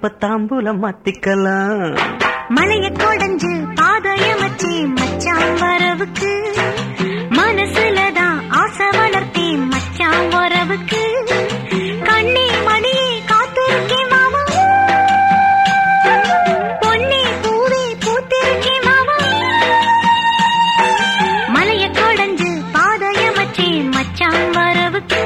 இப்ப தாம்பூலம் மாத்திக்கலாம். மலைய கொடைஞ்சு பாதையமச்சி மச்சான் வரவுக்கு மனசுலதான் ஆசை வளர்த்தி மச்சான் வரவுக்கு கண்ணே மணியே காத்திருக்கேன் மாமா பொன்னே பூவே பூத்திருக்கேன் மாமா மலைய கொடைஞ்சு பாதையமச்சி மச்சான் வரவுக்கு.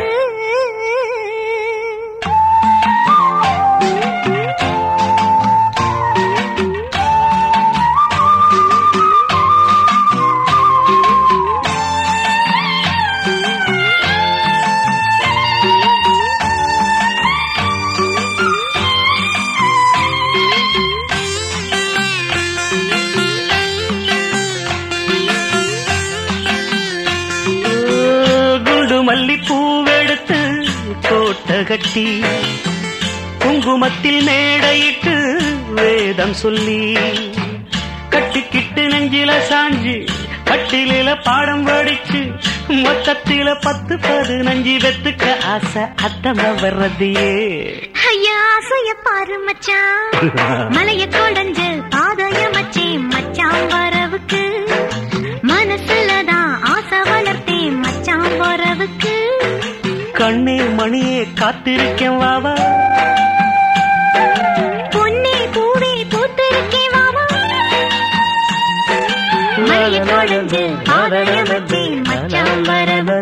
மல்லிப்பூவெடுத்து கோட்டை கட்டி குங்குமத்தில் மேடையிட்டு வேதம் சொல்லி கட்டிக்கிட்டு நெஞ்சில சாஞ்சு கட்டில பாடம் படிச்சு மொத்தத்தில 10-15 வெத்துக்க ஆசை அத்தம வர்றதையே. ஐயா ஆசைய பாரு மச்சான் மலைய கொடைஞ்சு பாதைய மச்சி மச்சான் வரவுக்கு மனசுலதான் ஆசை வளர்த்தே மச்சான் வரவுக்கு. கண்ணே மணியே காத்திருக்கேன் வாவா பொன்னே பூவே பூத்திருக்கேன் வாவா மலைய கொடைஞ்சு பாதைய மச்சி மச்சான் வரவுக்கு.